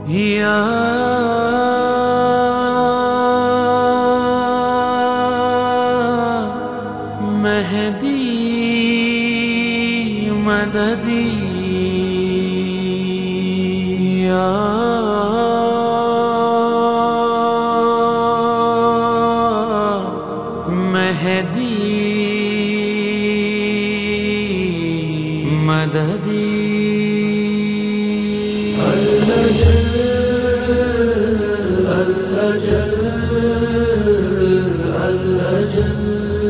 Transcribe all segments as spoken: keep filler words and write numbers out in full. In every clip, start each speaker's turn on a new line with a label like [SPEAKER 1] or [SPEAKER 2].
[SPEAKER 1] یا مہدی مددی یا مہدی مددی اللہ جل اللہ جل اللہ جل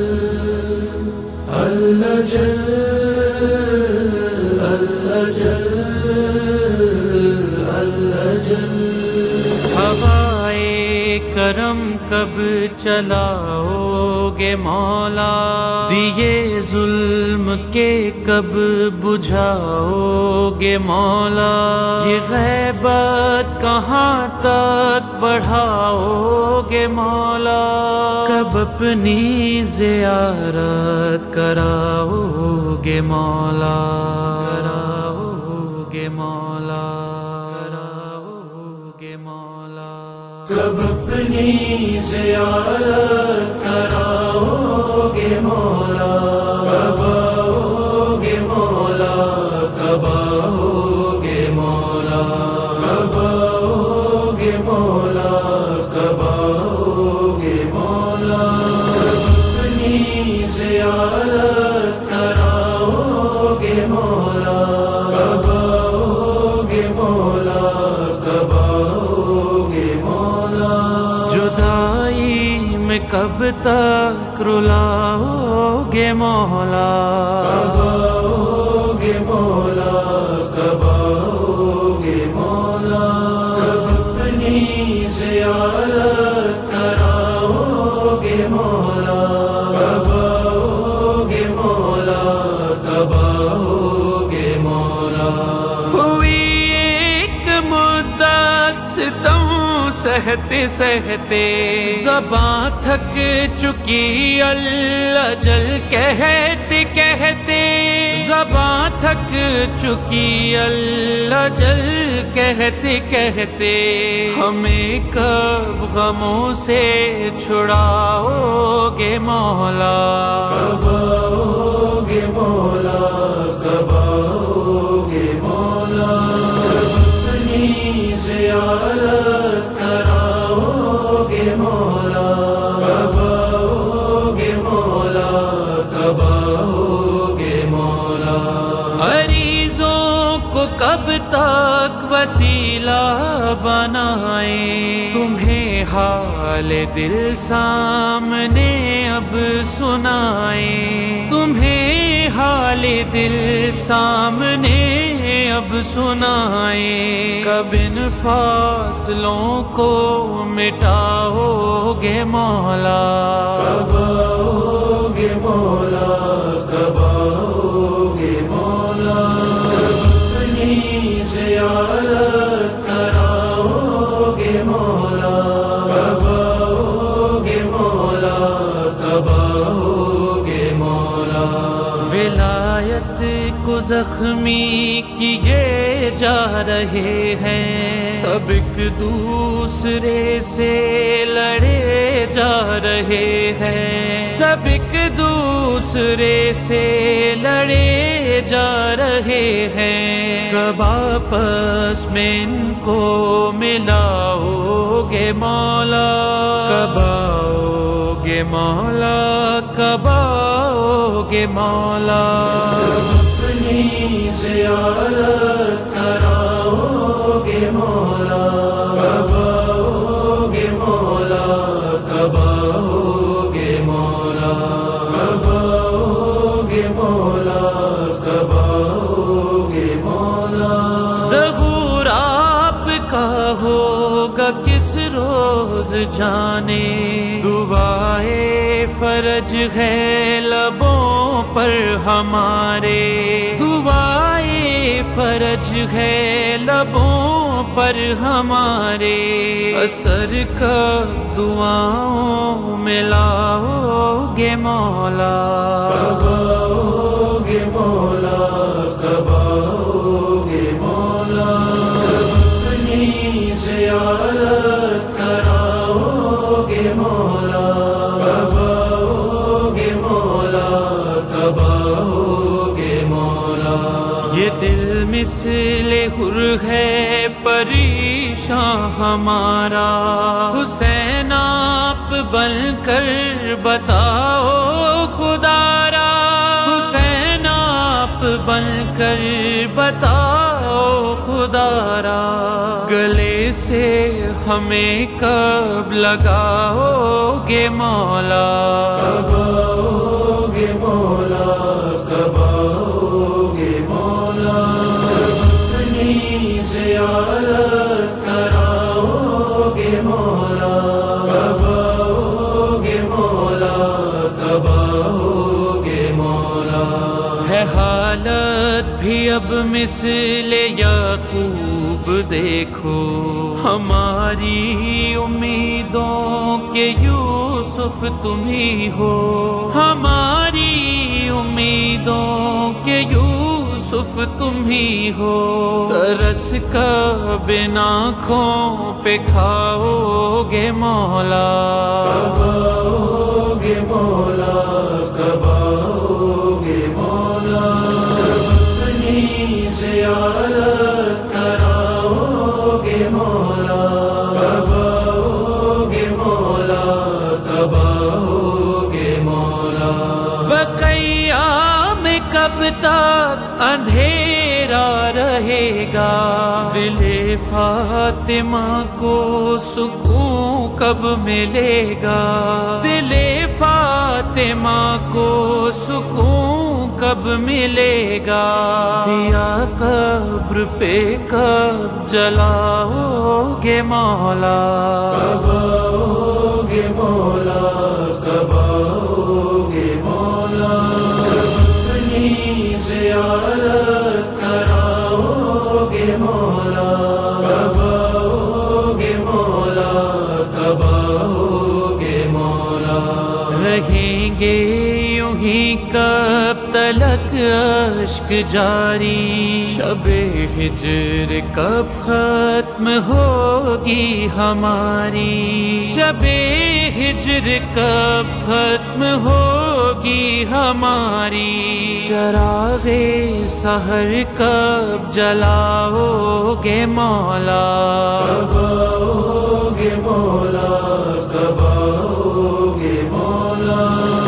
[SPEAKER 1] اللہ جل اللہ جل اللہ جل ہوائے کرم کب چلاؤ گے مولا، دیے ظلم کے کب بجھاؤ گے مولا، یہ غیبت کہاں تک بڑھاؤ گے مولا، کب اپنی زیارت کراؤ گے مولا، کراؤ گے مولا، کراؤ گے مولا، کب اپنی زیارت کراؤ گے مولا، کب آؤ گے مولا، کب آؤ گے مولا، کب آؤ گے مولا، کب آؤ گے مولا، کب اپنی زیارت کراؤ گے مولا، کب آؤ گے مولا، کب آؤ گے مولا، جدائی میں کب تک رلاؤ گے مولا، کب آؤ گے مولا، کب آؤ گے مولا، کب اپنی زیارت کراؤ گے مولا، کب آؤ گے مولا، کب آؤ گے مولا، ہوئی ایک مدت ستم سہتے سہتے زباں تھک چکی اللہ جل کہتے کہتے، زباں تھک چکی اللہ جل کہتے کہتے، ہمیں کب غموں سے چھڑاؤ گے مولا، کب آؤ گے مولا، کب آؤ گے مولا، کب اپنی زیارت کراؤ گے مولا، کب آؤ گے مولا، کب آؤ گے مولا، عریضوں کو کب تک وسیلہ بنائیں، تمہیں حال دل سامنے اب سنائیں، تمہیں حال دل سامنے اب سنائیں، کب ان فاصلوں کو مٹاؤ گے مولا، کب آؤ گے مولا، کب آؤ گے مولا، کب اپنی زیارت کراؤ گے مولا، کب آؤ گے مولا، کب آؤ گے مولا، ولایت کو زخمی کیے جا رہے ہیں، سب ایک دوسرے سے لڑے جا رہے ہیں، سب ایک دوسرے سے لڑے جا رہے ہیں، کب آپس میں ان کو ملاؤ گے مولا، کب آؤ گے مولا، کب آؤ گے مولا، اپنی زیارت کراؤ گے مولا، کب آؤ گے مولا، کب آؤ گے مولا، کب آؤ گے مولا، کب آؤ گے مولا، ظہور آپ کا ہوگا کس روز جانے، دعائے فرج ہے لبوں پر ہمارے، دعائے فرج ہے لبوں پر ہمارے، اثر کا دعاؤں میں لاؤ گے مولا، کب آؤ گے مولا، کب آؤ گے مولا، کب اپنی ہمارا حسین آپ بن کر بتاؤ خدا را حسین آپ بن کر بتاؤ خدا را گلے سے ہمیں کب لگاؤ گے مولا
[SPEAKER 2] کب آؤ گے مولا کب آؤ گے مولا اپنی زیارت کراؤ گے مولا کب آؤ گے مولا کب آؤ گے مولا
[SPEAKER 1] ہے حالت بھی اب مثل یعقوب دیکھو ہماری امیدوں کے یوسف تم ہی ہو ہماری امیدوں کے یوسف تم ہی ہو ترس کا بنا آنکھوں پہ کھاؤ گے مولا
[SPEAKER 2] کب آؤ گے مولا کب آؤ گے مولا اپنی زیارت کراؤ گے مولا کب آؤ گے مولا کب آؤ گے مولا
[SPEAKER 1] بقیہ میں کب تک اندھیرا رہے گا دل فاطمہ کو سکون کب ملے گا دل فاطمہ کو سکون کب ملے گا دیا قبر پہ کب جلاؤ گے مولا
[SPEAKER 2] کب آؤ گے مولا کب آؤ گے مولا اپنی زیارت کراؤ گے مولا کب آؤ گے مولا کب آؤ گے مولا
[SPEAKER 1] رہیں گے یوں ہی کب تلک اشک جاری شب ہجر کب ختم ہوگی ہماری شب ہجر کب ختم ہوگی ہماری چراغ سحر کب جلاؤ گے مولا
[SPEAKER 2] کب آؤ گے مولا کب آؤ گے مولا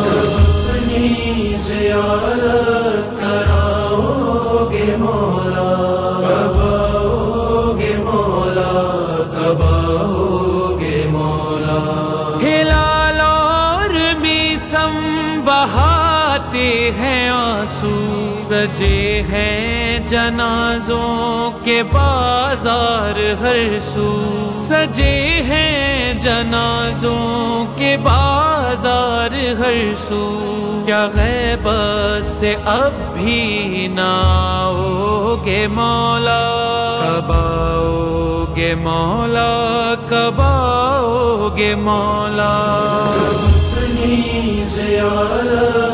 [SPEAKER 2] اپنی زیارت کراؤ گے مولا کب آؤ گے مولا کب آؤ گے مولا
[SPEAKER 1] ہلال اور میسم بہاتے ہیں آنسو سجے ہیں جنازوں کے بازار ہر سو سجے ہیں جنازوں کے بازار ہر سو کیا غیبت سے اب بھی نہ آؤ گے مولا کب آؤ گے مولا کب آؤ گے مولا
[SPEAKER 2] اپنی زیارت